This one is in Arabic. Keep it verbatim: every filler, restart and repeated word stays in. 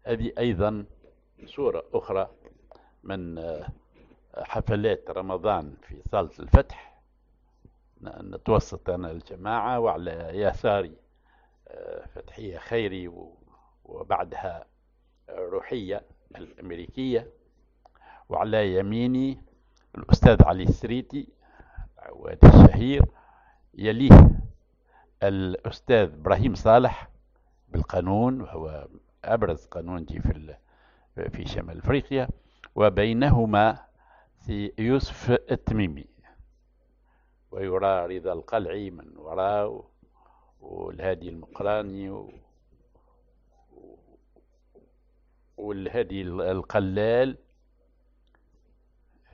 هذه أيضا صورة أخرى من حفلات رمضان في صالة الفتح. نتوسط أنا الجماعة، وعلى يساري فتحية خيري، وبعدها روحية الأمريكية، وعلى يميني الأستاذ علي السريتي عوادي الشهير، يليه الأستاذ إبراهيم صالح بالقانون، وهو أبرز قانونجي في في شمال أفريقيا، وبينهما سي يوسف التميمي، ويرى رضا القلعي من وراء، والهادي المقراني، والهادي القلال،